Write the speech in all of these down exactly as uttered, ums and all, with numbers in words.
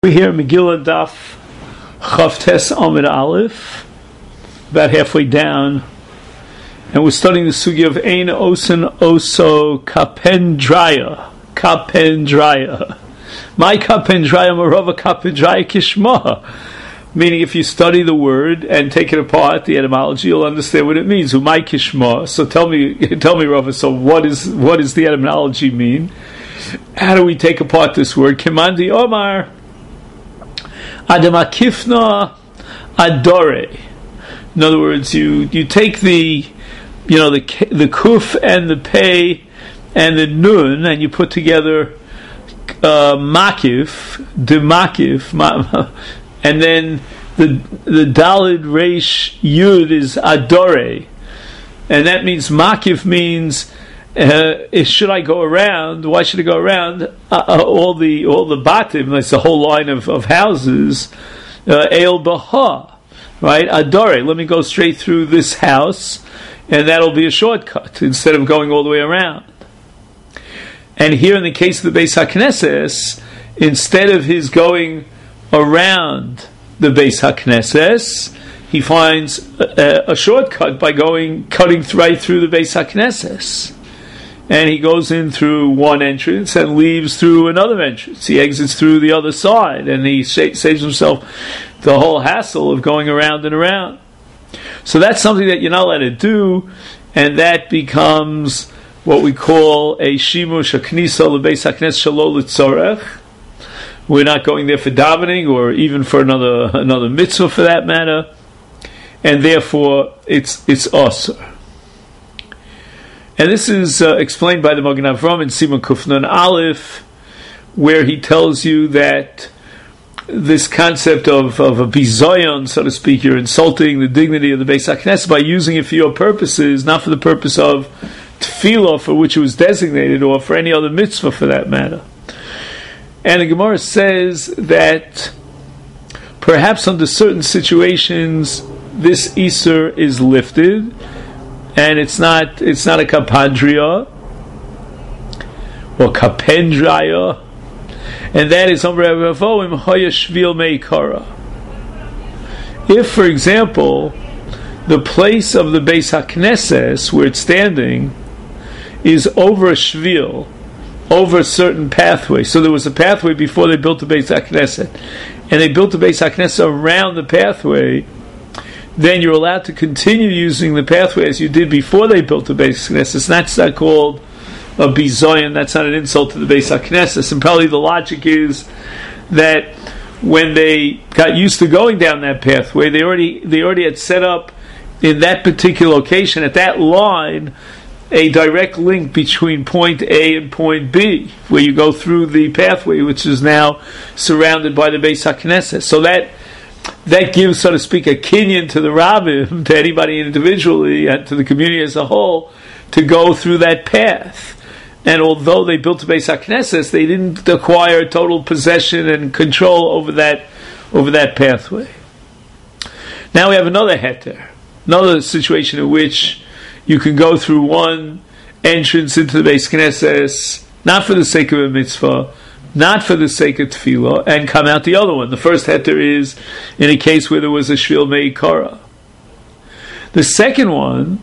We hear Megillah Daf Chavtes Amid Aleph, about halfway down, and we're studying the sugi of Ein Osen Oso Kapendraya. Kapendraya. My Kapendraya Marova Kapendraya Kishma. Meaning, if you study the word and take it apart, the etymology, you'll understand what it means. Umay Kishma. So tell me, tell me, Rava. So what is what does the etymology mean? How do we take apart this word? Kimandi Omar. Adamakifna adore. In other words, you, you take the you know the the kuf and the pei and the nun and you put together uh, makif, de makif, ma, and then the the dalid reish yud is adore, and that means makif means uh, should I go around? Why should I go around? Uh, uh, all the all the batim, that's the whole line of, of houses. El uh, baha, right? Adore. Let me go straight through this house, and that'll be a shortcut instead of going all the way around. And here, in the case of the Beis HaKnesses, instead of his going around the Beis HaKnesses, he finds a, a, a shortcut by going cutting right through the Beis HaKnesses. And he goes in through one entrance and leaves through another entrance. He exits through the other side, and he sa- saves himself the whole hassle of going around and around. So that's something that you're not allowed to do, and that becomes what we call a shimush, a knisa lebeis haknes shelo litzorech. We're not going there for davening, or even for another another mitzvah for that matter, and therefore it's it's osur. And this is uh, explained by the Magen Avram in Siman Kufnan Aleph, where he tells you that this concept of, of a bizoyon, so to speak, you're insulting the dignity of the Beis HaKnesses by using it for your purposes, not for the purpose of tefillah, for which it was designated, or for any other mitzvah for that matter. And the Gemara says that perhaps under certain situations this Isur is lifted, and it's not it's not a kapandria or kapendraya, and that is if, for example, the place of the Beis HaKnesses where it's standing is over a shvil, over a certain pathway. So there was a pathway before they built the Beis HaKnesset, and they built the Beis HaKnesset around the pathway. Then you're allowed to continue using the pathway as you did before they built the Beis HaKnesses. That's not called a bizoyan. That's not an insult to the Beis HaKnesses. And probably the logic is that when they got used to going down that pathway, they already they already had set up in that particular location, at that line, a direct link between point A and point B, where you go through the pathway, which is now surrounded by the Beis HaKnesses. So that That gives, so to speak, a kinyan to the rabbim, to anybody individually, and to the community as a whole, to go through that path. And although they built the Beis HaKnesses, they didn't acquire total possession and control over that over that pathway. Now we have another heter, another situation in which you can go through one entrance into the Beis HaKnesses, not for the sake of a mitzvah, not for the sake of tefillah, and come out the other one. The first heter is in a case where there was a shvil meikara. The second one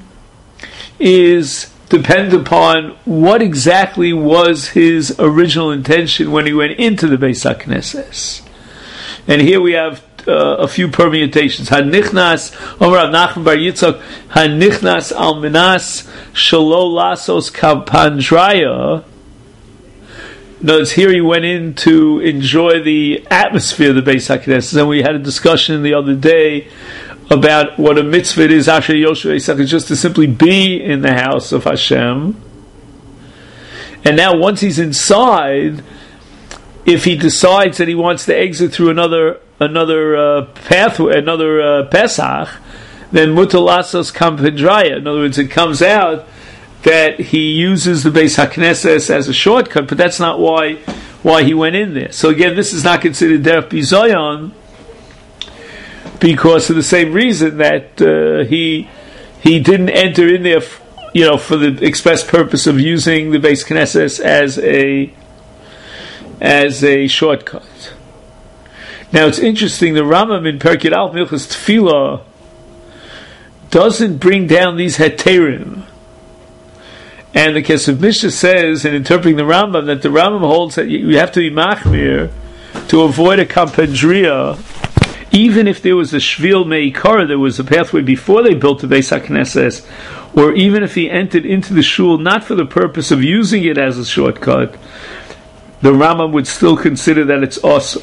is dependent upon what exactly was his original intention when he went into the Beis HaKnesses. And here we have uh, a few permutations. Hanichnas, Omer Rav Nachman bar Yitzchak, Hanichnas al minas shelo lasos kapandraya. Notice here he went in to enjoy the atmosphere of the Beis HaKnesses, and we had a discussion the other day about what a mitzvah it is, Asher Yoshua Yisach, just to simply be in the house of Hashem. And now once he's inside, if he decides that he wants to exit through another another uh, pathway, another uh, Pesach, then mutalasos kampedraya. In other words, it comes out that he uses the Beis HaKnesses as a shortcut, but that's not why why he went in there. So again, this is not considered derech bizoyon because of the same reason that uh, he he didn't enter in there, f- you know, for the express purpose of using the Beis HaKnesses as a as a shortcut. Now it's interesting, the Rambam in Perkei Aleph Hilchos Tefillah doesn't bring down these heterim. And the Kesef Mishnah says, in interpreting the Rambam, that the Rambam holds that you have to be machmir to avoid a kampendria, even if there was a shvil meikara, there was a pathway before they built the Beis HaKnesses, or even if he entered into the shul not for the purpose of using it as a shortcut, the Rambam would still consider that it's asur.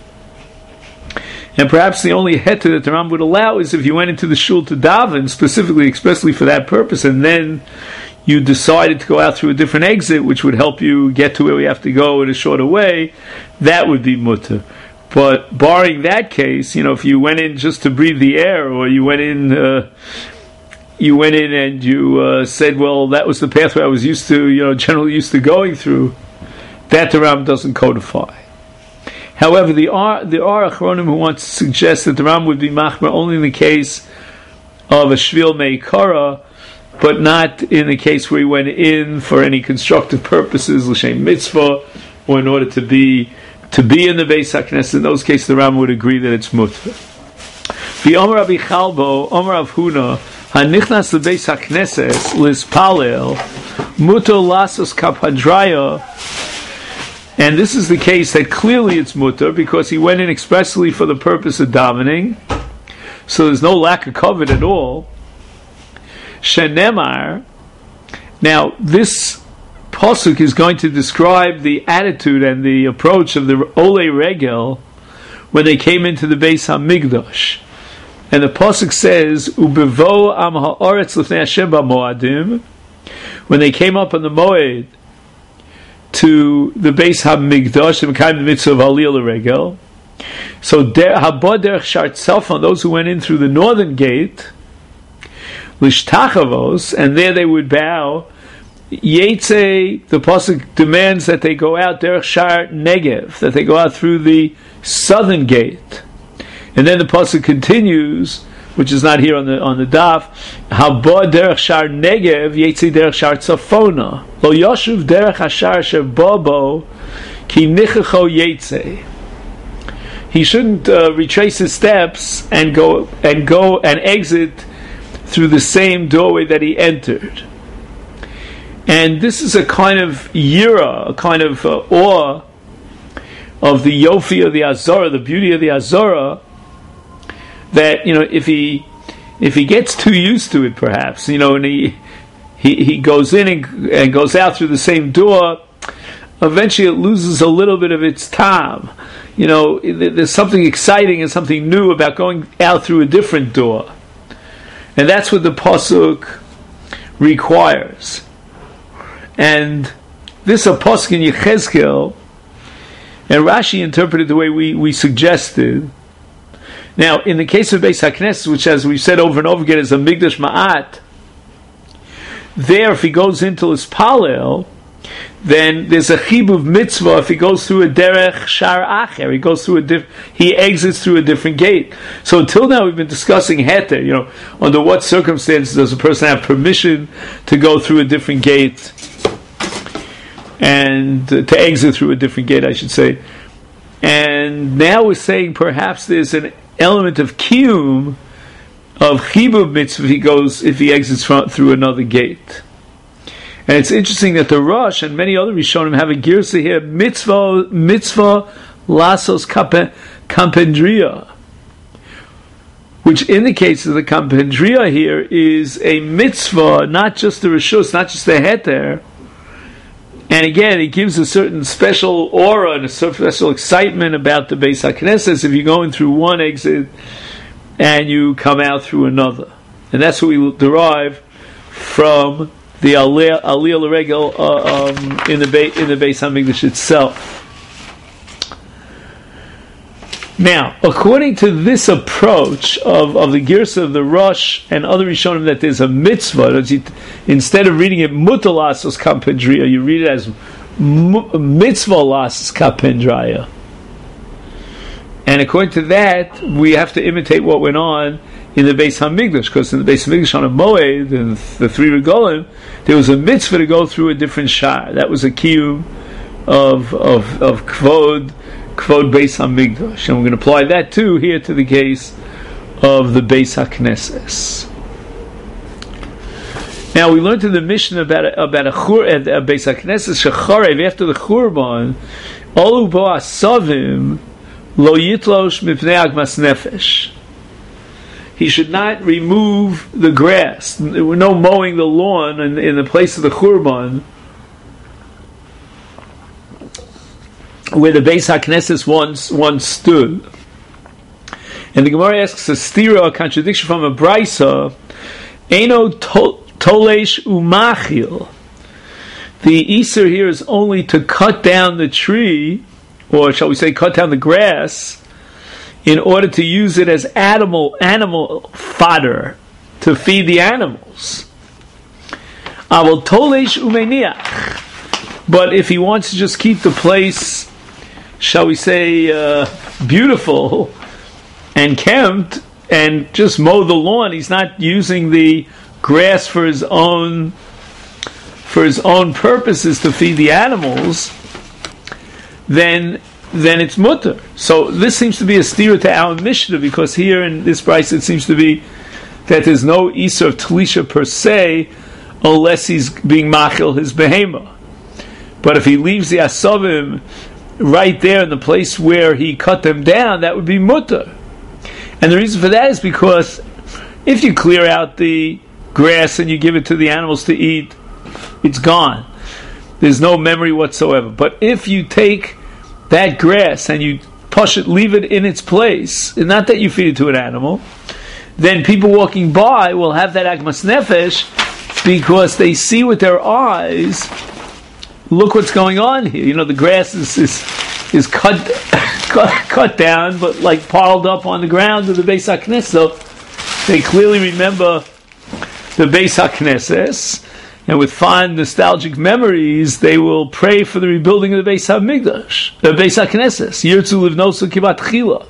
And perhaps the only heter that the Rambam would allow is if you went into the shul to daven, specifically, expressly for that purpose, and then you decided to go out through a different exit, which would help you get to where we have to go in a shorter way, that would be mutter. But barring that case, you know, if you went in just to breathe the air, or you went in, uh, you went in and you uh, said, well, that was the pathway I was used to, you know, generally used to going through, that the Rambam doesn't codify. However, there are, there are Achronim who want to suggest that the Rambam would be machmer only in the case of a shvil meikara, but not in the case where he went in for any constructive purposes, l'shem mitzvah, or in order to be to be in the Beis HaKnesses. In those cases, the Rambam would agree that it's mutter. The Omer Rabbi Chalbo, Omer Rav Huna, hanichnas the Beis HaKnesses lispalel mutter lasos kapadraya. And this is the case that clearly it's mutter because he went in expressly for the purpose of davening, so there's no lack of covet at all. Shenemar. Now, this pasuk is going to describe the attitude and the approach of the Olei Regel when they came into the Beis Hamikdash. And the pasuk says, "Ubevo am haaretz lifnei Hashem b'moadim." When they came up on the Moed to the Beis Hamikdash, they became the mitzvah of Aliyah Regel. So, Habod derech Shar Tzafon, those who went in through the northern gate, Lishtachavos, and there they would bow. Yetze, the pasuk demands that they go out derech Shar Negev, that they go out through the southern gate. And then the pasuk continues, which is not here on the on the daf. Haba derech Shar Negev, Yetze derech Shar Tzafona. Lo yoshuv derech Hashar shebabo ki nichecho Yetze. He shouldn't uh, retrace his steps and go and go and exit through the same doorway that he entered. And this is a kind of yira, a kind of uh, awe of the yofi of the Azorah, the beauty of the Azorah, that, you know, if he if he gets too used to it, perhaps, you know, and he he, he goes in and, and goes out through the same door, eventually it loses a little bit of its time. You know, there's something exciting and something new about going out through a different door. And that's what the pasuk requires. And this a pasuk in Yechezkel, and Rashi interpreted the way we, we suggested. Now, in the case of Beis HaKnesses, which, as we've said over and over again, is a Migdash Ma'at, there, if he goes into his Palel, then there's a chibuv mitzvah if he goes through a derech shar acher. He goes through a diff- he exits through a different gate. So until now we've been discussing heter. You know, under what circumstances does a person have permission to go through a different gate and uh, to exit through a different gate, I should say. And now we're saying perhaps there's an element of kiyum of chibuv mitzvah if he goes if he exits from, through another gate. And it's interesting that the Rosh and many other Rishonim have a girsa here, mitzvah, mitzvah lasos kampendria, which indicates that the kampendria here is a mitzvah, not just the reshus, not just the heter. And again, it gives a certain special aura and a special excitement about the Beis HaKnesses if you're going through one exit and you come out through another. And that's what we derive from the Aliyah L'Regel uh, um, in the Be- in the Beis Hamikdash itself. Now, according to this approach of, of the Girsa of the Rosh and other Rishonim, that there's a mitzvah, instead of reading it mutalasos kapendria, you read it as mitzvah lasos kapendria. And according to that, we have to imitate what went on in the Beis Hamikdash, because in the Beis Hamikdash on a Moed, in the three regalim, there was a mitzvah to go through a different shar. That was a kiyum of of of kvod Kvod Beis Hamikdash, and we're going to apply that too here to the case of the Beis HaKnesses. Now we learned in the Mishnah about a, about a, chur, a, a Beis HaKnesses shecharev after the Churban, Olu bo asavim lo yitlosh mipnei agmas nefesh. He should not remove the grass. There were no mowing the lawn in, in the place of the Churban, where the Beis HaKnesses once once stood. And the Gemara asks a stira, a contradiction from a brisa, Eino tolesh umachil. The Isser here is only to cut down the tree, or shall we say cut down the grass, in order to use it as animal animal fodder to feed the animals. Aval tolesh umeniach. But if he wants to just keep the place, shall we say, uh, beautiful and kempt, and just mow the lawn, he's not using the grass for his own for his own purposes to feed the animals, then then it's mutter. So this seems to be a stira to our Mishnah, because here in this price it seems to be that there's no Isur of Talisha per se, unless he's being machil his behema. But if he leaves the asavim right there in the place where he cut them down, that would be mutter. And the reason for that is because if you clear out the grass and you give it to the animals to eat, it's gone. There's no memory whatsoever. But if you take that grass and you push it, leave it in its place, and not that you feed it to an animal, then people walking by will have that agmas nefesh, because they see with their eyes, look what's going on here. You know, the grass is is, is cut, cut cut down, but like piled up on the ground of the Beis HaKnesses. So they clearly remember the Beis HaKnesses, and with fond nostalgic memories, they will pray for the rebuilding of the Beis HaMikdash, the Beis HaKnesses. Yirtzu livnosu kivat chila.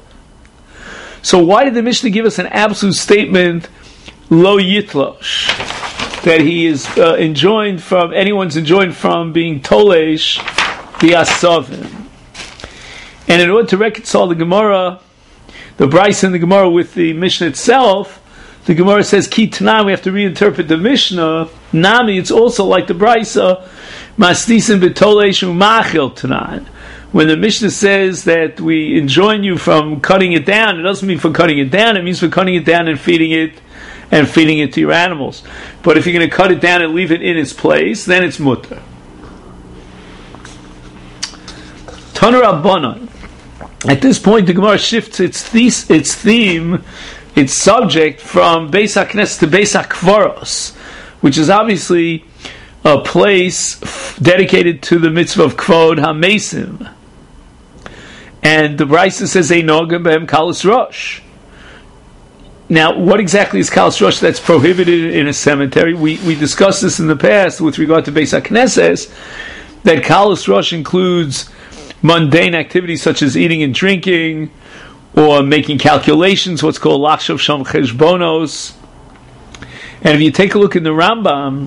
So why did the Mishnah give us an absolute statement, lo yitlosh, that he is uh, enjoined from, anyone's enjoined from being tolesh the asavim? And in order to reconcile the Gemara, the Brisa and the Gemara with the Mishnah itself, the Gemara says, Ki Tanan, we have to reinterpret the Mishnah. Nami, it's also like the Brisa, Masnisim b'tolesh u'machil Tanan. When the Mishnah says that we enjoin you from cutting it down, it doesn't mean for cutting it down, it means for cutting it down and feeding it and feeding it to your animals. But if you're going to cut it down and leave it in its place, then it's mutter. Tanu Rabbanan. At this point, the Gemara shifts its thes- its theme, its subject, from Beis HaKnesses to Beis HaKvaros, which is obviously a place f- dedicated to the mitzvah of Kvod HaMesim. And the Brisa says, Einogam behem kalas rosh. Now, what exactly is kalas rosh that's prohibited in a cemetery? We we discussed this in the past with regard to Beis HaKnesses, that kalas rosh includes mundane activities such as eating and drinking, or making calculations, what's called lachshav sham cheshbonos. And if you take a look in the Rambam,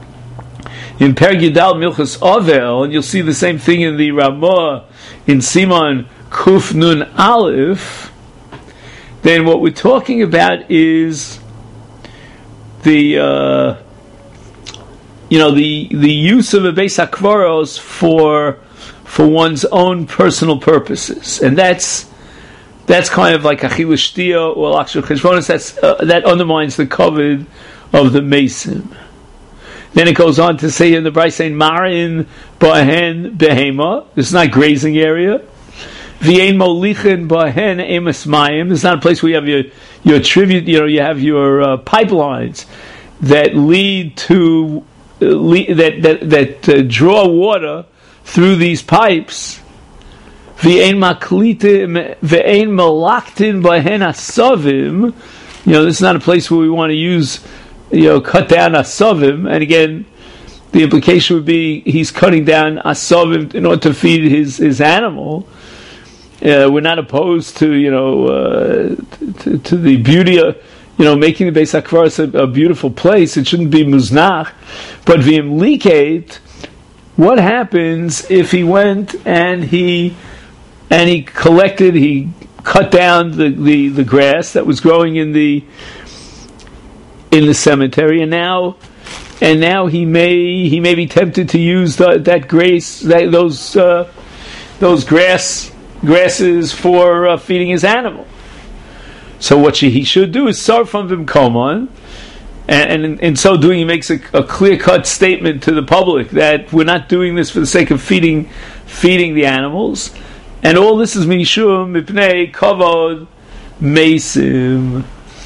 in Perek Yudal Milchus Ovel, and you'll see the same thing in the Ramah, in Simon Kuf Nun Aleph, then what we're talking about is the uh, you know the the use of a Beis HaKvaros for for one's own personal purposes, and that's that's kind of like Achil Shtia or Lachshav Cheshbonos. That's uh, that undermines the covet of the Mesim. Then it goes on to say in the Brisa, Marin Bahen Behema. This is not grazing area. V'ein Molichin Bahen Emes Mayim. This is not a place where you have your your tribute. You know, you have your uh, pipelines that lead to uh, lead, that that that uh, draw water through these pipes. V'ein Maklitim V'ein Malaktin Bahen Asavim. You know, this is not a place where we want to use, you know, cut down asavim. And again, the implication would be he's cutting down asavim in order to feed his, his animal. Uh, we're not opposed to, you know, uh, to, to the beauty of, you know, making the Beis HaKvaros a, a beautiful place. It shouldn't be muznach. But v'im liket, what happens if he went and he and he collected, he cut down the, the, the grass that was growing in the in the cemetery, and now and now he may he may be tempted to use the, that grace that, those uh, those grass grasses for uh, feeding his animal. So what he should do is start from Bimkomon, and, and in, in so doing he makes a, a clear-cut statement to the public that we're not doing this for the sake of feeding feeding the animals, and all this is mishum mipnei kavod mesim.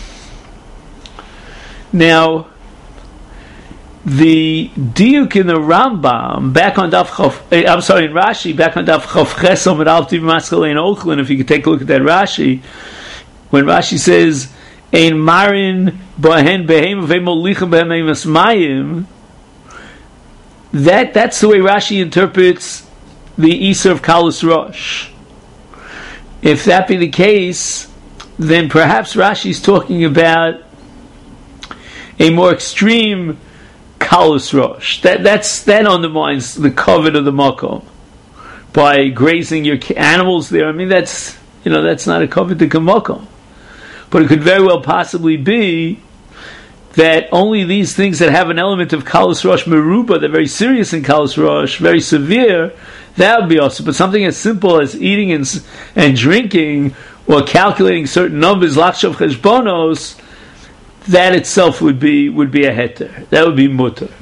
Now, the diuk in the Rambam back on Daf Chof, eh, I'm sorry, in Rashi back on Daf Chof Chesom and Altiv Maskalein Ochlin. If you could take a look at that Rashi, when Rashi says Ein Marin Bahen Behem Ve'Molichem Behem Emasmayim, that that's the way Rashi interprets the Isur of Kalus Rosh. If that be the case, then perhaps Rashi is talking about a more extreme Kalus Rosh. That that's that undermines the covet of the Makom by grazing your animals there. I mean, that's you know that's not a covet to Makom, but it could very well possibly be that only these things that have an element of Kalus Rosh Meruba, they're very serious in Kalus Rosh, very severe, that would be awesome. But something as simple as eating and and drinking or calculating certain numbers, Lachshav Cheshbonos, that itself would be would be a heter. That would be mutter.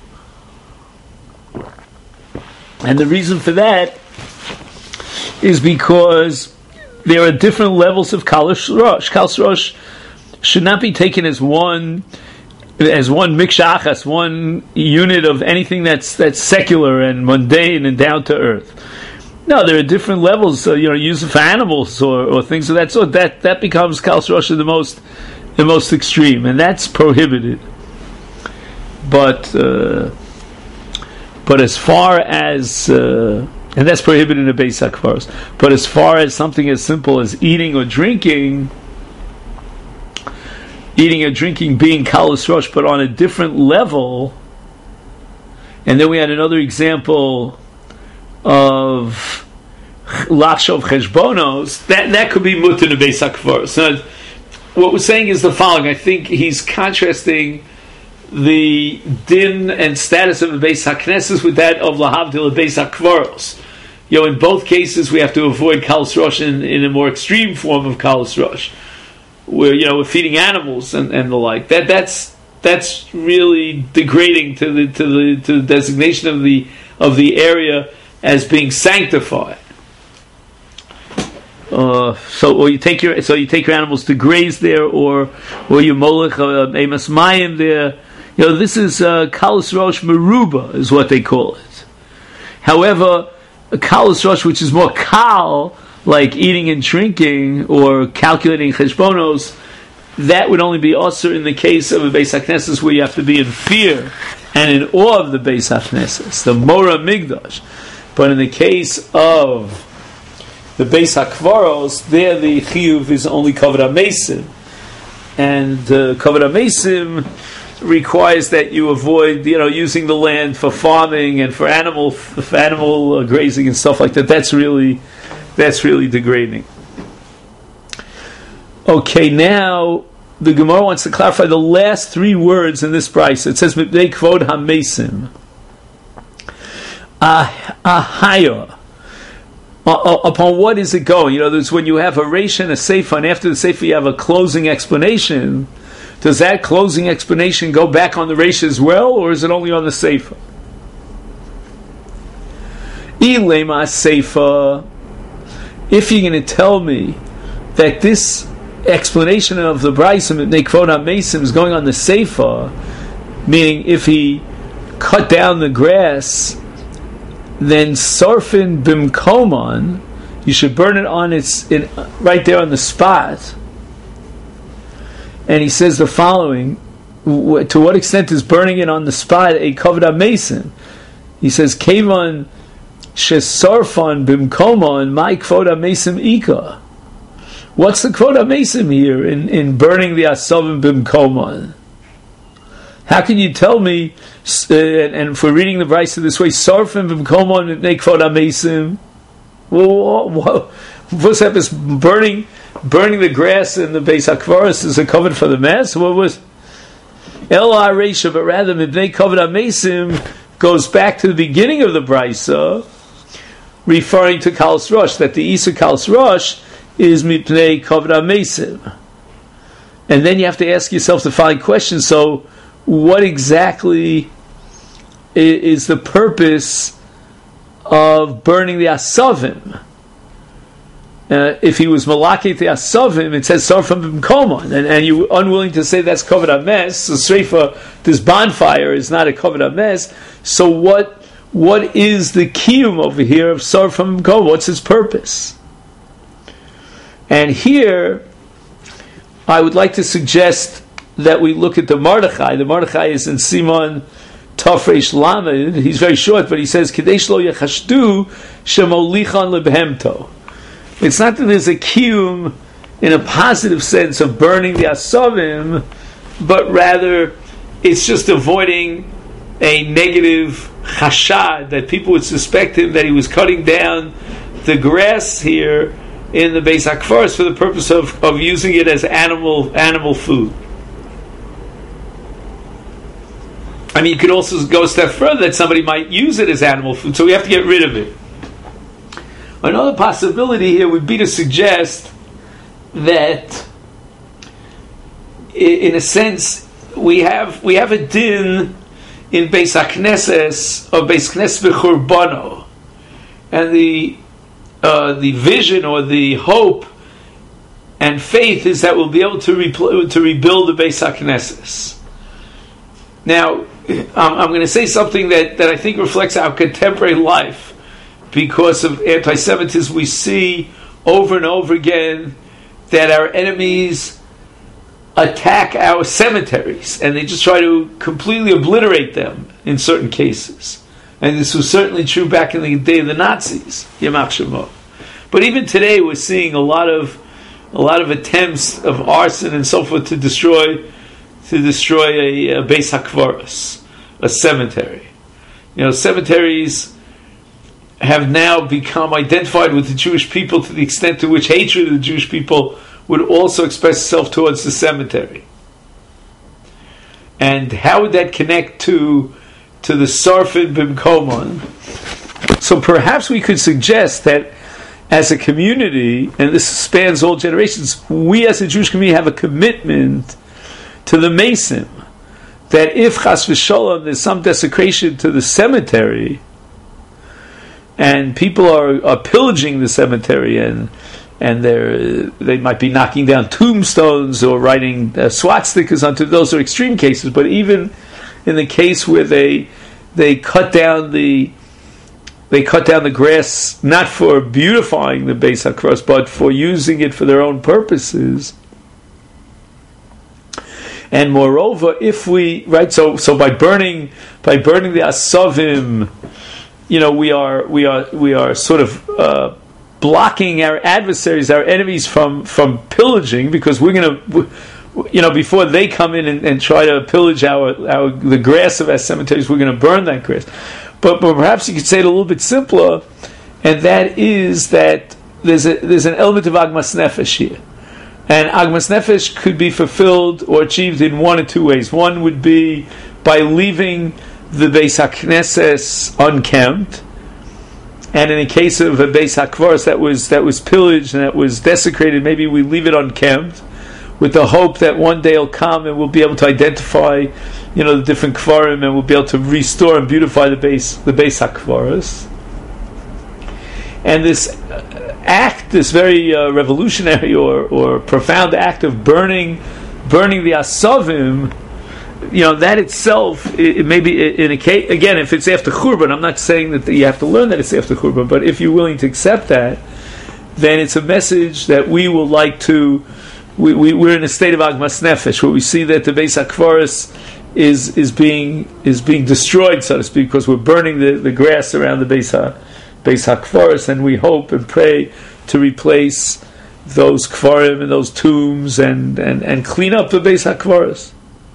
And the reason for that is because there are different levels of Kalus Rosh. Kalus Rosh should not be taken as one as one mikshachas, one unit of anything that's that's secular and mundane and down to earth. No, there are different levels. Uh, you know, use for animals or, or things of that sort. That that becomes Kalus Rosh the most. the most extreme, and that's prohibited. But uh, but as far as uh, and that's prohibited in the Beis HaKvaros. But as far as something as simple as eating or drinking, eating or drinking being Kalus Rosh, but on a different level, and then we had another example of Lachshov Cheshbonos, that that could be mutter in the Beis HaKvaros. Now, what we're saying is the following. I think he's contrasting the din and status of the Beis HaKnesses with that of Lahavdil the Beis HaKvaros. You know, in both cases we have to avoid Kalus Rosh in, in a more extreme form of Kalus Rosh, where you know we're feeding animals and, and the like. That that's that's really degrading to the to the to the designation of the of the area as being sanctified. Uh, so, or you take your so you take your animals to graze there, or or you molech uh, emas mayim there. You know, this is uh, Kalus Rosh Meruba is what they call it. However, a Kalus Rosh which is more kal, like eating and drinking or calculating cheshbonos, that would only be also in the case of a Beis HaKnesses where you have to be in fear and in awe of the Beis HaKnesses, the Mora Migdash. But in the case of the Beis HaKvaros, there the chiyuv is only kavod hamesim, and uh, kavod hamesim requires that you avoid, you know, using the land for farming and for animal for animal uh, grazing and stuff like that. That's really that's really degrading. Okay, now the Gemara wants to clarify the last three words in this brayso. It says mipnei kavod hamesim, ahaya. Uh, upon what is it going? You know, there's when you have a reisha and a seifa, and after the seifa you have a closing explanation. Does that closing explanation go back on the reisha as well, or is it only on the seifa? Ilema seifa. If you're going to tell me that this explanation of the brayso mipnei kavod hamesim is going on the seifa, meaning if he cut down the grass, then sarfin bimkomon, you should burn it on its in, right there on the spot. And he says the following: to what extent is burning it on the spot a kavod hamesim? He says, "Kevon shesarfon bimkomon, my kavod hamesim ika." What's the kavod hamesim here in, in burning the asavim bimkomon? How can you tell me? Uh, and if we're reading the brayso this way, sarfim b'mkomon mipnei kavod hamesim, Well, what, what's up is burning, burning the grass in the Beis HaKvaros is a covenant for the mess? What was El HaReisha, but rather Mibnei Kavod HaMesim goes back to the beginning of the Brisa, referring to Kalas Rosh, that the Isa Kalas Rosh is Mibnei Kavod HaMesim. And then you have to ask yourself the following question, so what exactly is the purpose of burning the Asavim? Uh, if he was malakit the Asavim, it says Sarfim B'mkomon, and and you're unwilling to say that's Kavod HaMes, so Sreifa, this bonfire is not a Kavod HaMes, so what what is the kiyum over here of Sarfim B'mkomon? What's its purpose? And here, I would like to suggest that we look at the Mordechai. The Mordechai is in Simon Tafresh Lamed. He's very short, but he says, Kadesh lo yechashdu shemolichan lebehemto. It's not that there's a kiyum in a positive sense of burning the asavim, but rather it's just avoiding a negative chashad, that people would suspect him that he was cutting down the grass here in the Beis HaKvaros for the purpose of, of using it as animal animal food. I mean, you could also go a step further that somebody might use it as animal food, so we have to get rid of it. Another possibility here would be to suggest that, in a sense, we have we have a din in Beis HaKnesses of Beis Knesses B'Churbano, and the uh, the vision or the hope and faith is that we'll be able to repl- to rebuild the Beis HaKnesses. Now, um, I'm going to say something that, that I think reflects our contemporary life. Because of anti-Semitism, we see over and over again that our enemies attack our cemeteries, and they just try to completely obliterate them in certain cases. And this was certainly true back in the day of the Nazis, Yamach Shemo. But even today, we're seeing a lot of a lot of attempts of arson and so forth to destroy to destroy a, a Beis HaKvaros, a cemetery. You know, cemeteries have now become identified with the Jewish people to the extent to which hatred of the Jewish people would also express itself towards the cemetery. And how would that connect to to the Sarfin B'mkomon? So perhaps we could suggest that as a community, and this spans all generations, we as a Jewish community have a commitment to the Mesim, that if Chas v'Sholom there's some desecration to the cemetery, and people are, are pillaging the cemetery, and and they they might be knocking down tombstones or writing uh, swastikas onto. Those are extreme cases. But even in the case where they they cut down the they cut down the grass not for beautifying the Beis HaKvaros, but for using it for their own purposes. And moreover, if we right, so so by burning by burning the asavim, you know, we are we are we are sort of uh, blocking our adversaries, our enemies, from from pillaging, because we're going to, you know, before they come in and, and try to pillage our, our the grass of our cemeteries, we're going to burn that grass. But, but perhaps you could say it a little bit simpler, and that is that there's a there's an element of agmas nefesh here, and agmas nefesh could be fulfilled or achieved in one or two ways. One would be by leaving the Beis HaKnesses unkempt, and in a case of a Beis HaKvaros that was that was pillaged and that was desecrated, maybe we leave it unkempt, with the hope that one day it'll come and we'll be able to identify, you know, the different kvarim, and we'll be able to restore and beautify the Beis the Beis HaKvaros. And this act, this very uh, revolutionary or, or profound act of burning burning the asavim, you know, that itself, it, it may be in a case, again, if it's after Churban, I'm not saying that you have to learn that it's after Churban, but if you're willing to accept that, then it's a message that we will like to, we, we, we're in a state of Agmas Nefesh, where we see that the Beis HaKvaros is is being is being destroyed, so to speak, because we're burning the, the grass around the Beis, ha, Beis HaKvaros, and we hope and pray to replace those kvarim and those tombs and, and, and clean up the Beis HaKvaros.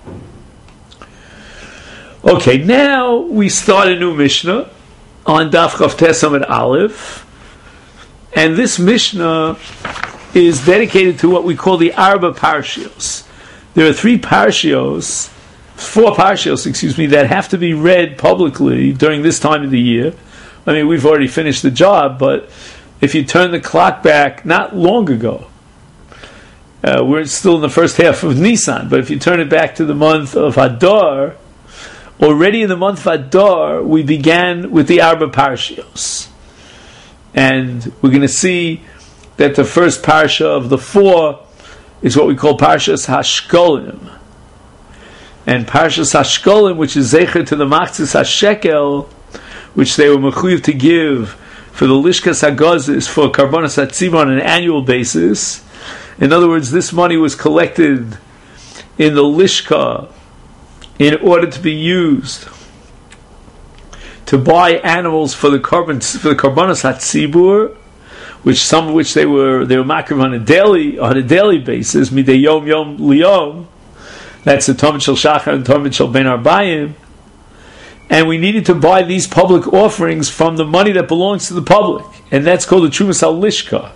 Okay, now we start a new Mishnah on Daf Chav Tes Amud Aleph, And this Mishnah is dedicated to what we call the Arba Parshios. There are three Parshios, four Parshios, excuse me, that have to be read publicly during this time of the year. I mean, we've already finished the job, but if you turn the clock back not long ago, uh, we're still in the first half of Nisan, but if you turn it back to the month of Adar, already in the month of Adar, we began with the Arba Parshios. And we're going to see that the first parsha of the four is what we call Parshas Hashkolim. And Parshas Hashkolim, which is Zecher to the Machzis HaShekel, which they were mechuyev to give for the Lishkas HaGazis for Karbonos HaTzibur on an annual basis. In other words, this money was collected in the Lishka in order to be used to buy animals for the carbon for the Karbonos HaTzibur, which some of which they were they were makriv on a daily on a daily basis, midei yom yom liyom. That's the Tomid Shel Shachar and Tomid Shel Ben Arbayim. And we needed to buy these public offerings from the money that belongs to the public, and that's called the Trumas Al Lishka.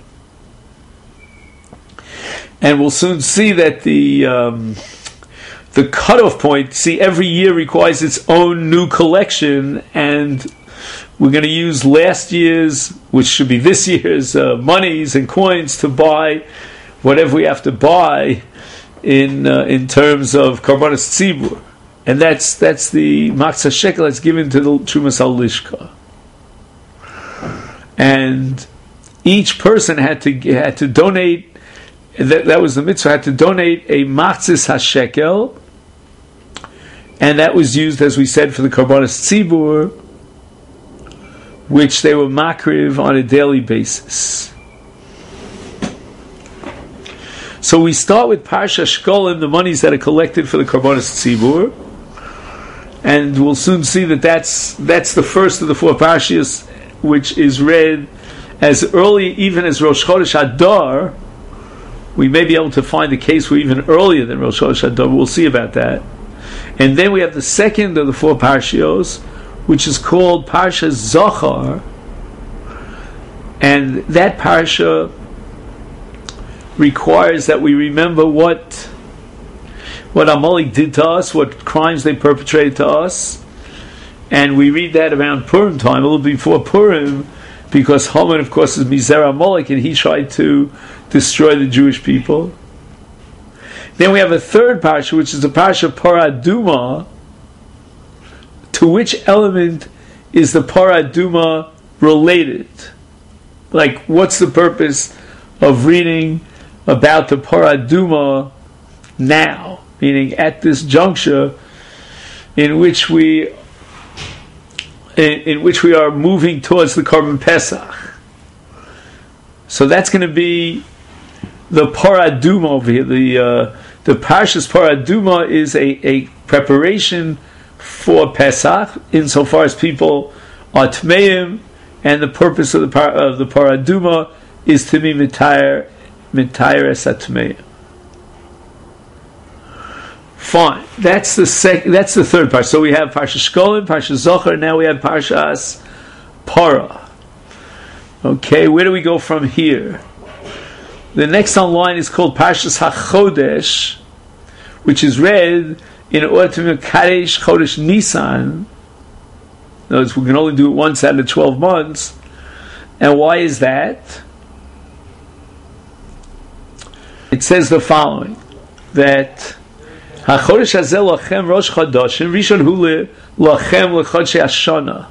And we'll soon see that the um, the cutoff point, see, every year requires its own new collection, and we're going to use last year's, which should be this year's, uh, monies and coins to buy whatever we have to buy in uh, in terms of Karbonos Tzibur. And that's that's the Machzis HaShekel that's given to the Trumas Al Lishka. And each person had to had to donate. That, that was the mitzvah. Had to donate a Machzis HaShekel, and that was used, as we said, for the Karbonos Tzibur, which they were makriv on a daily basis. So we start with Parsha Shkolim, the monies that are collected for the Karbonos Tzibur, and we'll soon see that that's that's the first of the four Parshias, which is read as early even as Rosh Chodesh Adar. We may be able to find a case where even earlier than Rosh Chodesh Adar. We'll see about that. And then we have the second of the four Parshios, which is called Parsha Zohar, and that Parsha requires that we remember what what Amalek did to us, what crimes they perpetrated to us, and we read that around Purim time, a little before Purim, because Haman, of course, is Mizer Amalek, and he tried to destroy the Jewish people. Then we have a third Parsha, which is the Parsha Parah Aduma. To which element is the Parah Aduma related? Like, what's the purpose of reading about the Parah Aduma now? Meaning, at this juncture, in which we, in, in which we are moving towards the Korban Pesach. So that's going to be the Parah Aduma over here. The uh, the Parshas Parah Aduma is a, a preparation for Pesach, insofar as people are Tmeim, and the purpose of the par, of the Parah Aduma is to be Mitayr Mitayr Es HaTmeim. Fine. That's the sec. That's the third part. So we have Parsha Shkolim, Parsha Zohar. Now we have Parshas Parah. Okay, where do we go from here? The next online is called Parshas HaChodesh, which is read in order to Mekadesh Chodesh Nisan. In other words, we can only do it once out of twelve months. And why is that? It says the following, that HaChodesh Hazeh Lachem Rosh Chodashim Rishon Hu Lachem Lechodshei Hashana.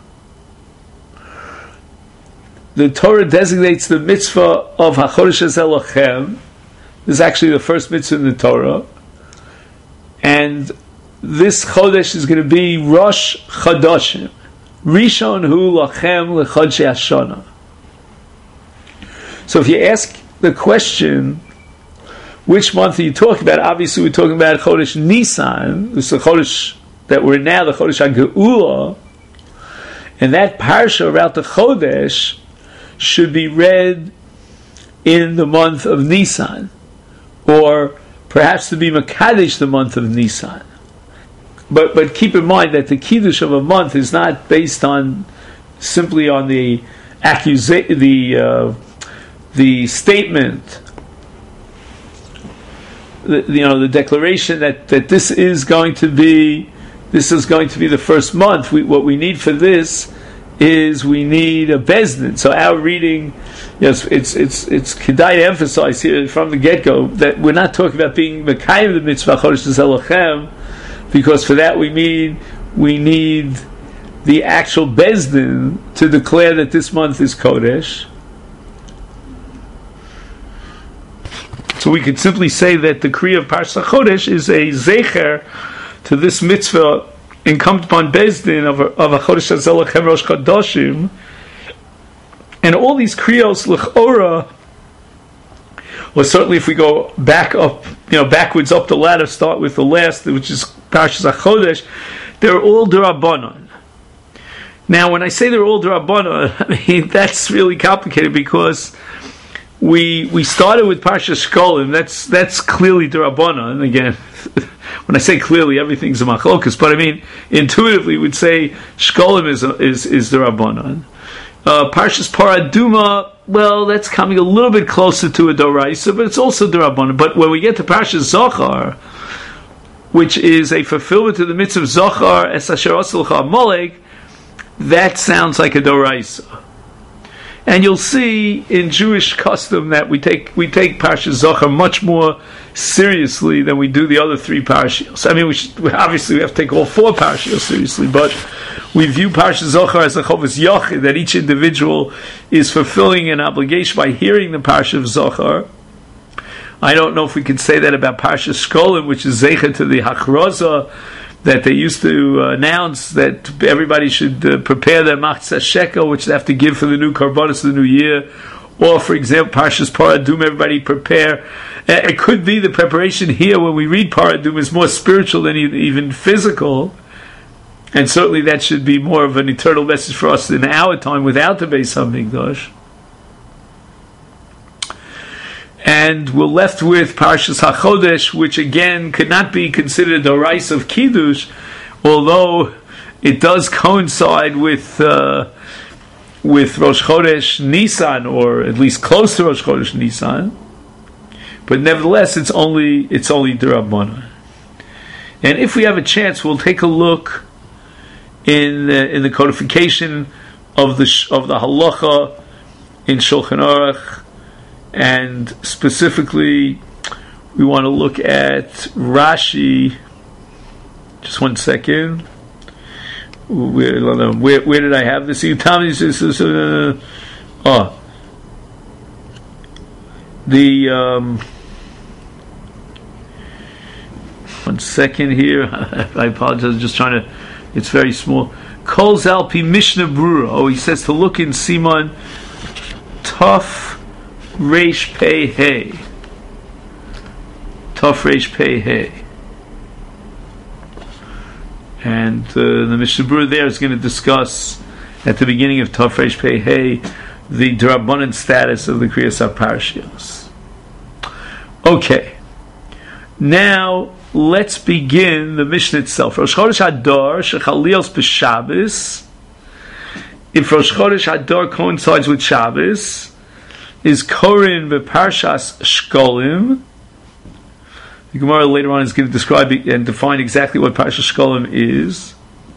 The Torah designates the mitzvah of HaChodesh Hazeh Lachem. This is actually the first mitzvah in the Torah. And this Chodesh is going to be Rosh Chodashim. Rishon Hu Lachem Lechodshei Hashana. So if you ask the question, which month are you talking about? Obviously we're talking about Chodesh Nisan. This is the Chodesh that we're in now, the Chodesh HaGeula. And that parsha about the Chodesh should be read in the month of Nisan, or perhaps to be Mekadesh the month of Nisan. But but keep in mind that the Kiddush of a month is not based on simply on the accusa- the uh, the statement, the, you know, the declaration that, that this is going to be, this is going to be the first month. We, what we need for this is we need a bezdin. So our reading, yes, it's it's it's kedai to emphasize here from the get go that we're not talking about being mekayim the mitzvah chodesh zelachem, because for that we mean we need the actual bezdin to declare that this month is kodesh. So we could simply say that the Kriya of Parsha Chodesh is a zecher to this mitzvah incumbent upon Bezdin of a, of a Chodesh Hazelachem Rosh Chodoshim, and all these Kriyos L'chora, well, certainly if we go back up, you know, backwards up the ladder, start with the last, which is Parsha Chodesh, they're all D'Rabbanan. Now, when I say they're all D'Rabbanan, I mean that's really complicated because we we started with Parsha Shkolim. That's that's clearly D'Rabbanan. Again, when I say clearly, everything's a machlokas, but I mean intuitively, we'd say Shkolim is is is D'Rabbanan. Uh, Parshas Paraduma, well, that's coming a little bit closer to a Doraisa, but it's also D'Rabbanan. But when we get to Parshas Zochar, which is a fulfillment of the mitzvah of Zochar, Es Asher Osilcha Amalek, that sounds like a Doraisa. And you'll see in Jewish custom that we take we take Parshas Zochar much more seriously than we do the other three parashiyos. I mean, we should, obviously we have to take all four parashiyos seriously, but we view Parshas Zochar as a chovas yachid, that each individual is fulfilling an obligation by hearing the Parsha of Zochar. I don't know if we can say that about Parshas Shkolim, which is zecher to the hachroza, that they used to uh, announce that everybody should uh, prepare their machzah shekel, which they have to give for the new karbonos of the new year. Or, for example, Parshas Paradum, everybody prepare. Uh, it could be the preparation here when we read Paradum is more spiritual than even physical. And certainly that should be more of an eternal message for us in our time without the Beis HaMikdash. And we're left with Parshas HaChodesh, which again could not be considered a rice of Kiddush, although it does coincide with uh, with Rosh Chodesh Nisan, or at least close to Rosh Chodesh Nisan. But nevertheless, it's only it's only D'Rabbanan. And if we have a chance, we'll take a look in uh, in the codification of the of the halacha in Shulchan Aruch. And specifically, we want to look at Rashi. Just one second. Where, where, where did I have this? You tell me this is uh, oh the um, one second here. I apologize. I'm just trying to. It's very small. Kol Zalpi Mishnah Brura. Oh, he says to look in Siman Tough. Reish Pei Hey. Tov Reish Pei Hey. And uh, the Mishnah Berurah there is going to discuss at the beginning of Tov Reish Pei Hey the D'Rabbanan status of the Kriyas HaParashiyos. Okay. Now let's begin the Mishnah itself. Rosh Chodesh Adar Shechalios B'Shabbos. If Rosh Chodesh Adar coincides with Shabbos, is Korin B'Parshas Shkolim. The Gemara later on is going to describe and define exactly what Parshas Shkolim is.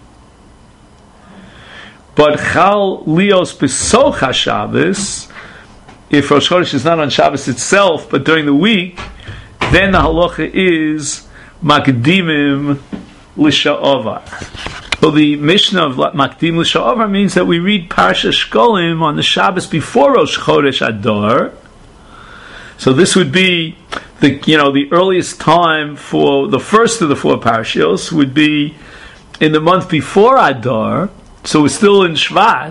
But Chal Lios B'Soch HaShabbos, if Rosh Chodesh is not on Shabbos itself, but during the week, then the halacha is Makdimim L'Sha'avar. So the Mishnah of Makdim L'Sha'avar means that we read Parsha Shkolim on the Shabbos before Rosh Chodesh Adar. So this would be the you know the earliest time for the first of the four parashiyos would be in the month before Adar. So we're still in Shvat,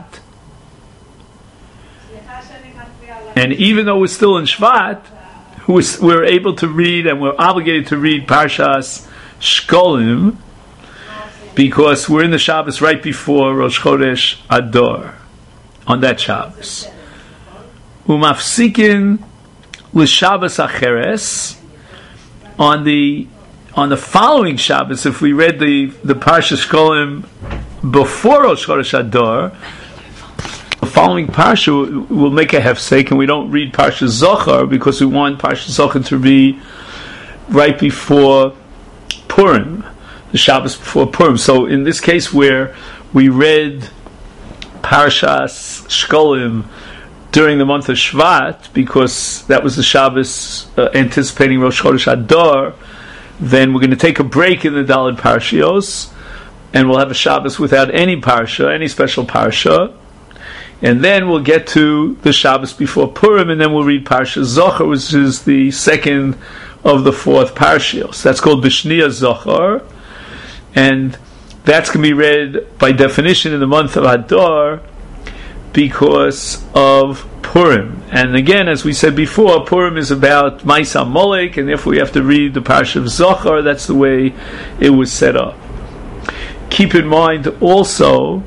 and even though we're still in Shvat, we're able to read and we're obligated to read Parshas Shkolim, because we're in the Shabbos right before Rosh Chodesh Adar, on that Shabbos. Umafsikin l'Shabbos acheres, on the on the following Shabbos, if we read the the Parsha Shkolim before Rosh Chodesh Adar, The following parsha will make a hefsek, and we don't read Parsha Zochar because we want Parsha Zochar to be right before Purim, the Shabbos before Purim. So in this case where we read Parshas Shkolim during the month of Shvat, because that was the Shabbos uh, anticipating Rosh Chodesh Adar, then we're going to take a break in the Daled Parshios, and we'll have a Shabbos without any Parsha, any special Parsha, and then we'll get to the Shabbos before Purim, and then we'll read Parsha Zochar, which is the second of the fourth Parshios. That's called Bishniya Zochar, and that's going to be read by definition in the month of Adar, because of Purim. And again, as we said before, Purim is about Maisa Molek, and therefore we have to read the Parsha of Zochar. That's the way it was set up. Keep in mind also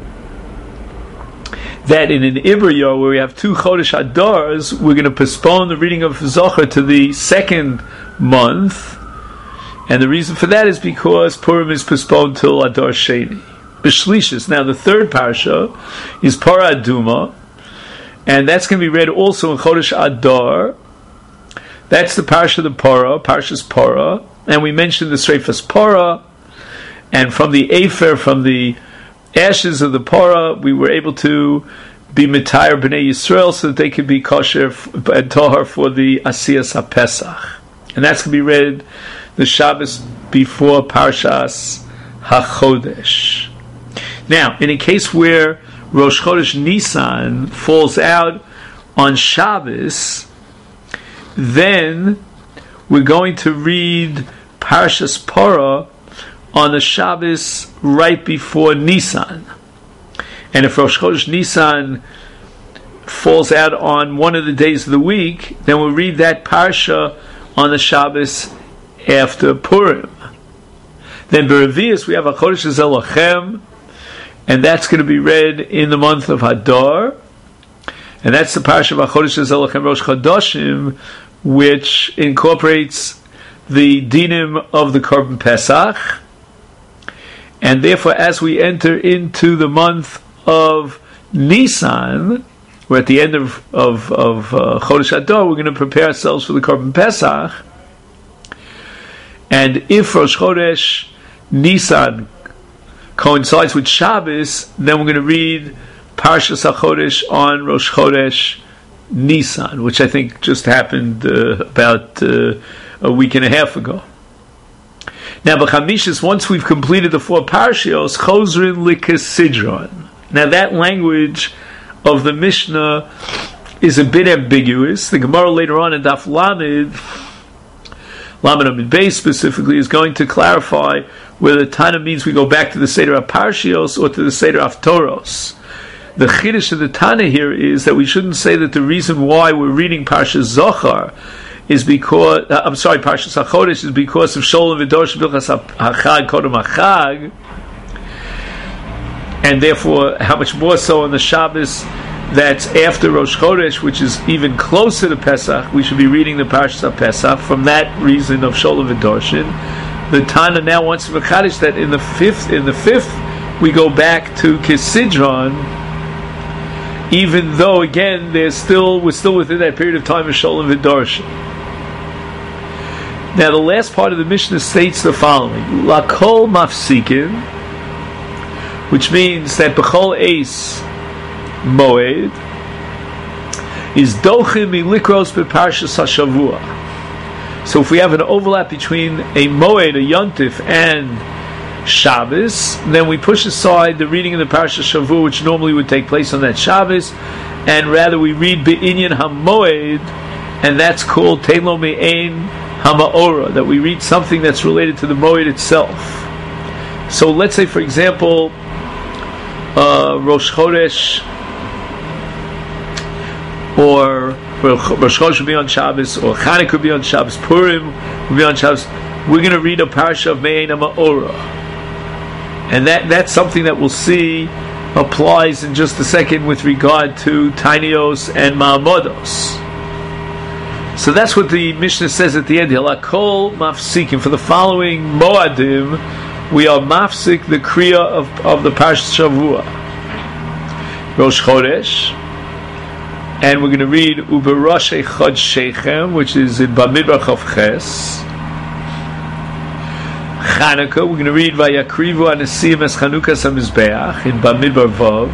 that in an Ibriyah, where we have two Chodesh Adars, we're going to postpone the reading of Zochar to the second month, and the reason for that is because Purim is postponed till Adar Sheni. B'Shlishis. Now the third parsha is Para Aduma, and that's going to be read also in Chodesh Adar. That's the parsha of the Para, Parshas Para, and we mentioned the Sreifas Para, and from the Afer, from the ashes of the Para, we were able to be Mitayr B'nai Yisrael so that they could be kosher and tahar for the Asiyas HaPesach. And that's going to be read the Shabbos before Parshas HaChodesh. Now, in a case where Rosh Chodesh Nisan falls out on Shabbos, then we're going to read Parshas Para on the Shabbos right before Nisan. And if Rosh Chodesh Nisan falls out on one of the days of the week, then we'll read that Parsha on the Shabbos after Purim. Then Berevius we have a Chodesh Zelochem, and that's going to be read in the month of Hadar, and that's the Parsha of Chodesh Zelochem Rosh Chodoshim, which incorporates the dinim of the Korban Pesach, and therefore as we enter into the month of Nisan, we're at the end of of, of uh, Chodesh Adar, we're going to prepare ourselves for the Korban Pesach, and if Rosh Chodesh Nisan coincides with Shabbos, then we're going to read Parshas HaChodesh on Rosh Chodesh Nisan, which I think just happened uh, about uh, a week and a half ago. Now, B'Chamishis, once we've completed the four Parshios, Chozrin Likesidron. Now, that language of the Mishnah is a bit ambiguous. The Gemara later on in Daf Lamed, Lamed Amid Beis specifically, is going to clarify whether Tana means we go back to the Seder HaParshios or to the Seder HaFtoros. The Chiddush of the Tana here is that we shouldn't say that the reason why we're reading Parshas Zochar is because, uh, I'm sorry, Parshas HaChodesh is because of Sholem V'Dorsh Bilchas HaChag Kodem HaChag, and therefore how much more so on the Shabbos that's after Rosh Chodesh, which is even closer to Pesach, we should be reading the Parshas HaPesach from that reason of Sholem V'Dorshin. The Tana now wants to mechadish that in the fifth, in the fifth, we go back to Kisidron, even though again there's still we're still within that period of time of Sholem V'Darshan. Now the last part of the Mishnah states the following: Lakol Mafsikin, which means that B'chol Eis Moed is Dochim Milikros B'Parshas HaShavua. So if we have an overlap between a Moed, a Yontif, and Shabbos, then we push aside the reading of the Parsha Shavuot, which normally would take place on that Shabbos, and rather we read Be'inyan HaMoed, and that's called Telo Me'ein HaMa'ora, that we read something that's related to the Moed itself. So let's say, for example, uh, Rosh Chodesh, or Rosh Chodesh would be on Shabbos, or Chanukah would be on Shabbos, Purim would be on Shabbos. We're going to read a parsha of Me'ein HaMa'ora, and that that's something that we'll see applies in just a second with regard to Tainios and Ma'amodos. So that's what the Mishnah says at the end. Halakol mafsikim, for the following Moadim, we are mafsik the kriya of, of the Parsha Shavua. Rosh Chodesh, And we're going to read Uberoshe Chod Shechem, which is in Bamidbar Chav Ches. Chanukah, we're going to read Vayakrivu Anesim Es Chanukas HaMizbeach in Bamidbar Vav.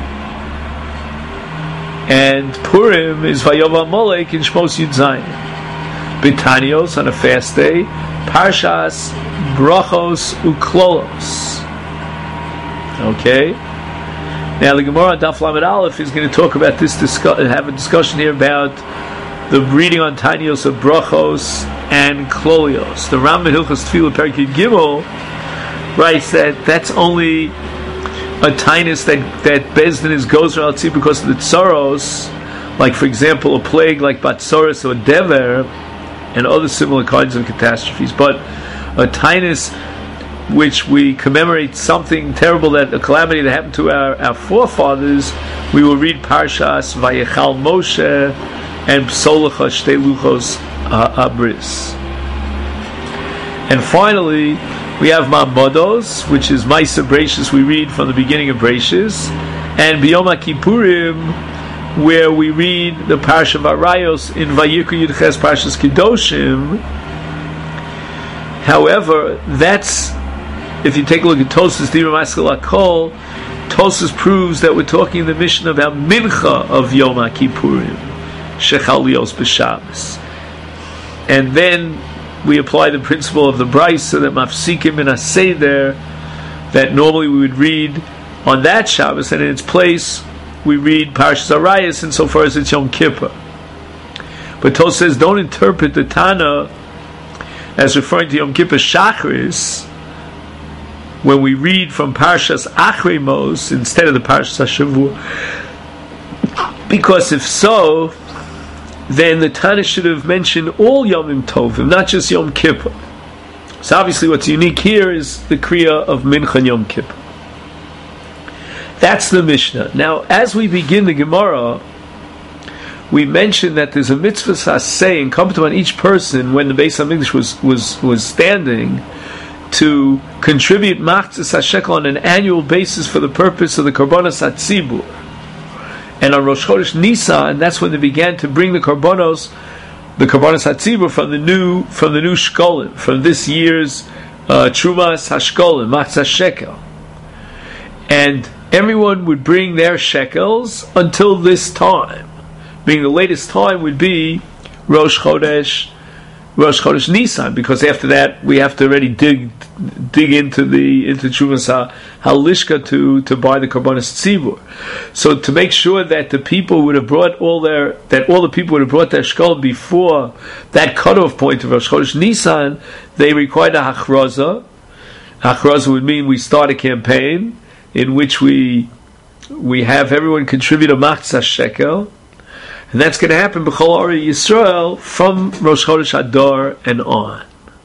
And Purim is Vayova Molek in Shmos Yud Zayin. B'Tanios on a fast day, Parshas Brachos Uklolos. Okay. Now the Gemara Daf Lamed Aleph is going to talk about this, discuss, have a discussion here about the reading on Tanios of Brachos and Klolios. The Rambam Hilchos Tefillah Perek Yud Gimel writes that that's only a tinus that that Bezdin is goes around because of the tsaros, like for example a plague like Batsoros or Dever and other similar kinds of catastrophes. But a tinus which we commemorate something terrible, that a calamity that happened to our, our forefathers, we will read Parshas Vayechal Moshe and Psolacha Shtei Luchos Abris. And finally, we have Ma'amodos, which is Maisa Breishis, we read from the beginning of Breishis, and B'Yom HaKippurim, where we read the Parsha Varayos in Vayikra Yud Ches Parshas Kedoshim. However, that's, if you take a look at Tosas Dibur Maskil Hakol, Tosas proves that we're talking in the Mishnah about Mincha of Yom HaKippurim, Shechal Lios B'Shabbos. And then we apply the principle of the Bryce, so that Mafsikim in a Seder, that normally we would read on that Shabbos, and in its place we read Parshas Arayos insofar as it's Yom Kippur. But Tosas says don't interpret the Tana as referring to Yom Kippur Shachris when we read from Parshas Achrei Mos instead of the Parshas HaShavua, because if so, then the Tana should have mentioned all Yomim Tovim, not just Yom Kippur. So obviously what's unique here is the Kriya of Mincha Yom Kippur. That's the Mishnah. Now, as we begin the Gemara, we mentioned that there's a mitzvah saseh incumbent on each person when the Beis HaMikdash was, was, was standing to contribute Machzis HaShekel on an annual basis for the purpose of the Korbanos HaTzibur. And on Rosh Chodesh Nisan, that's when they began to bring the Korbanos, the Korbanos HaTzibur from the new, from the new Shkolim, from this year's uh, Trumas HaShkolim, Machzis HaShekel. And everyone would bring their shekels until this time. Meaning the latest time would be Rosh Chodesh, Rosh Chodesh Nisan, because after that we have to already dig dig into the into Trumas HaLishka to to buy the Korbanos Tzibur. So to make sure that the people would have brought all their that all the people would have brought their shkol before that cutoff point of Rosh Chodesh Nisan, they required a hachraza. Hachraza would mean we start a campaign in which we we have everyone contribute a machzas shekel. And that's going to happen b'chol Ari Yisrael from Rosh Chodesh Adar and on.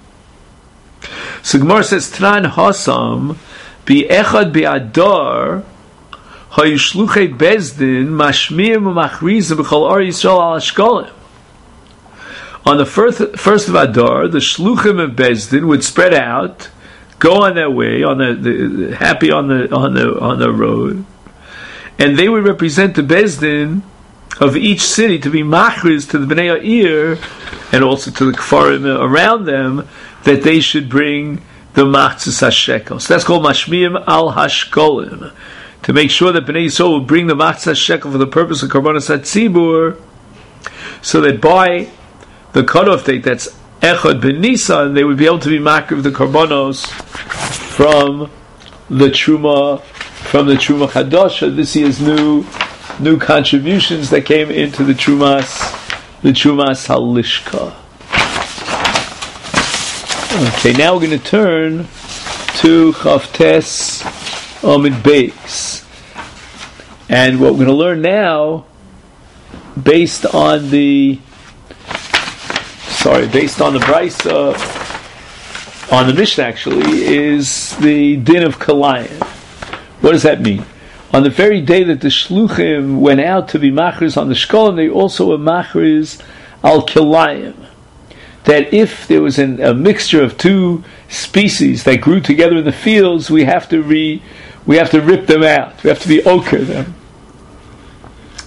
So Gemara says, Tran Hasam bi'echad bi'adar ha'yishluchei bezdin mashmiim u'machrizim b'chol Ari Yisrael al hashkolim. On the first, first of Adar, the shluchim of bezdin would spread out, go on their way, on the, the happy on the on the on the road, and they would represent the bezdin of each city to be machriz to the Bnei Ha'ir and also to the Kfarim around them that they should bring the Machzis HaShekel. So that's called Mashmiim al Hashkolim, to make sure that Bnei Yisrael will bring the Machzis HaShekel for the purpose of Korbanos HaTzibur, so that by the cutoff date, that's Echad Ben Nisan, they would be able to be makriv the Korbanos from the Truma, from the Truma Chadasha, this year's new new contributions that came into the Trumas, the Trumas HaLishka. Okay, now we're going to turn to Chavtes Amid Beis. And what we're going to learn now, based on the, sorry, based on the Brisa, on the Mishnah actually, is the Din of Kalayim. What does that mean? On the very day that the Shluchim went out to be machriz on the Shkolim, they also were machriz al Kilayim. That if there was an, a mixture of two species that grew together in the fields, we have to re, we have to rip them out. We have to be ochre them.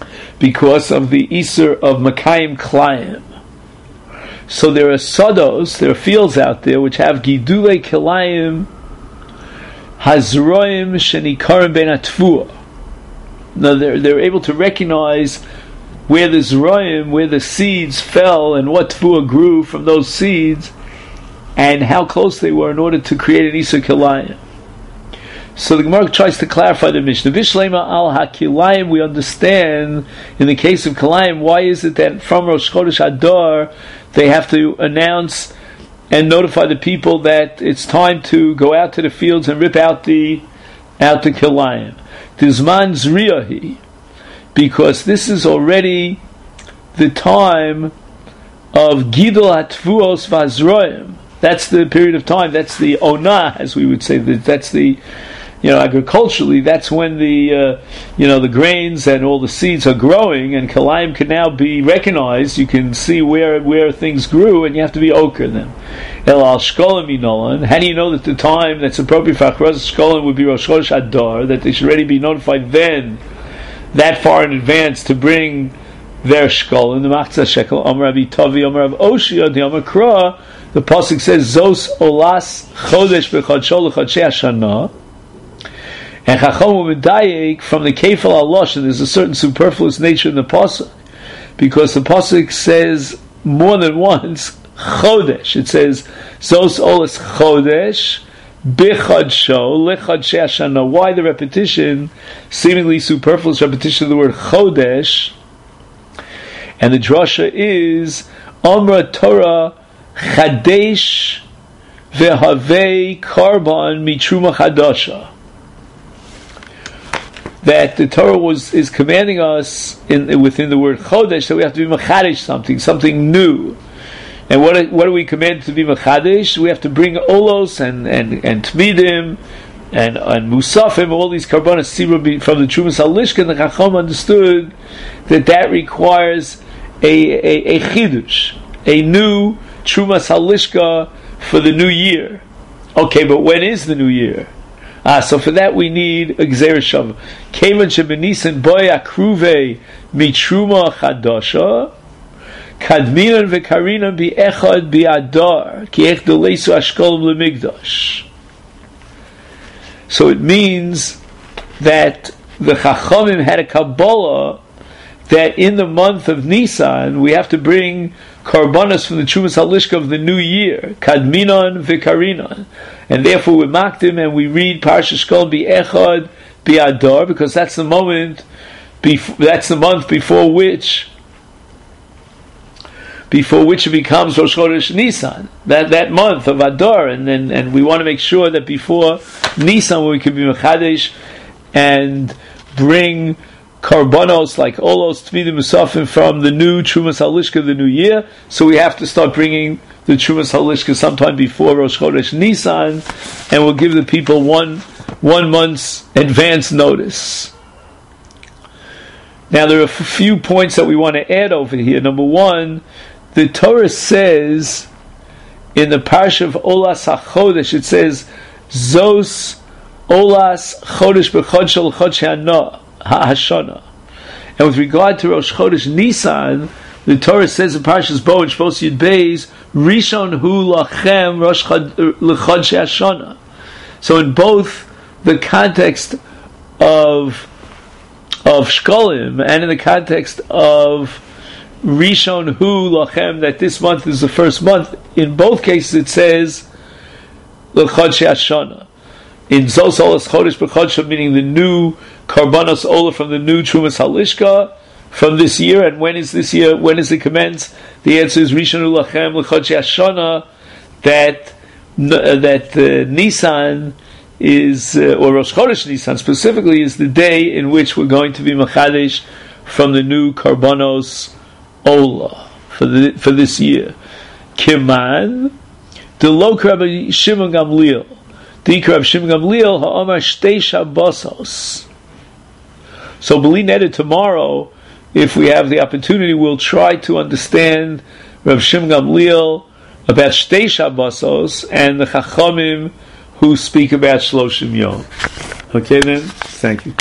because of the Isur of Makayim Klayim. So there are sodos, there are fields out there which have Gidule Kilayim Hazroim Shenikarim Ben Atfuah. Now they're, they're able to recognize where the Zroim, where the seeds fell and what Tfuah grew from those seeds and how close they were in order to create an Isur Kilayim. So the Gemara tries to clarify the Mishnah. Vishlema al ha-kilayim, we understand in the case of Kilayim, why is it that from Rosh Chodesh Adar they have to announce and notify the people that it's time to go out to the fields and rip out the out the Kilayim. Tizman Zriyahi, because this is already the time of Gidol HaTfuos Vazroim. That's the period of time. That's the Onah, as we would say. That's the, you know, agriculturally, that's when the, uh, you know, the grains and all the seeds are growing, and Kilayim can now be recognized. You can see where where things grew, and you have to be oker them. El al shkolim inolan. How do you know that the time that's appropriate for Achraz Shkolim would be Rosh Chodesh Adar? That they should already be notified then, that far in advance, to bring their shkolim. The Machzah Shekel Amar Rabbi Tavi Amar Rav Oshia the Amar Kra. The pasuk says Zos Olas Chodesh B'Chodshol L'Chodshei Hashana. And Chacham Medayek from the Kefal Alosh, and there's a certain superfluous nature in the pasuk, because the pasuk says more than once Chodesh. It says Zos Olas Chodesh B'Chodsho L'Chodshei Hashana. Why the repetition, seemingly superfluous repetition of the word Chodesh? And the drasha is Amra Torah Chadesh Vehavei Karban Mitruma Chadasha. That the Torah was is commanding us in within the word Chodesh that we have to be Machadesh something, something new. And what what are we commanded to be Machadesh? We have to bring Olos and and and Tmidim and and Musafim, all these Karbanas Sibra from the Trumas HaLishka. And the Chacham understood that that requires a a, a Chidush, a new Trumas HaLishka for the new year. Okay, but when is the new year? Ah, so for that we need a Gzeir Shav. Kevan shebenisan boy akruve mitruma chadasha kadminan v'karinan bi'echad bi'adar ki ech doleisu ashkolim lemigdash. So it means that the Chachamim had a Kabbalah that in the month of Nisan we have to bring Karbanos from the Trumas HaLishka of the new year, Kadminon v'Karinon, and therefore we mark them and we read Parshas Shkol Bi'echad Bi'adar, because that's the moment, bef- that's the month before which, before which it becomes Rosh Chodesh Nisan, that that month of Adar, and then and we want to make sure that before Nisan, when we can be Mechadesh and bring Karbanos like Olos, Tvidim, Musafim from the new Trumas HaLishka, the new year. So we have to start bringing the Trumas HaLishka sometime before Rosh Chodesh Nisan, and we'll give the people one one month's advance notice. Now there are a few points that we want to add over here. Number one, the Torah says in the Parsha of Olas HaChodesh, it says Zos Olas Chodesh B'Chodshol L'Chodshei Hashana. And with regard to Rosh Chodesh Nisan, the Torah says in Parshas Bo in Shvos Yud Beis, Rishon Hu Lachem Rosh L'Chodshei Hashana. So in both the context of of Shkolim and in the context of Rishon Hu Lachem, that this month is the first month, in both cases it says L'Chodshei Hashana. In Zos Olas Chodesh B'Chodshei, meaning the new Karbanos Ola from the new Trumas HaLishka from this year. And when is this year? When does it commence? The answer is Rishon Hu Lachem L'Chodshei Hashana. That uh, that uh, Nisan is, uh, or Rosh Chodesh Nisan specifically, is the day in which we're going to be Machadesh from the new Karbanos Ola for the for this year. Kiman Delo Rabbi Shimon Gamliel. Dikra Rabbi Shimon Gamliel ha'amar shtei Shabbosos. So B'li Neder tomorrow, if we have the opportunity, we'll try to understand Rabbi Shimon Gamliel about shtei Shabbosos and the Chachamim who speak about Shloshim Yom. Okay then, thank you.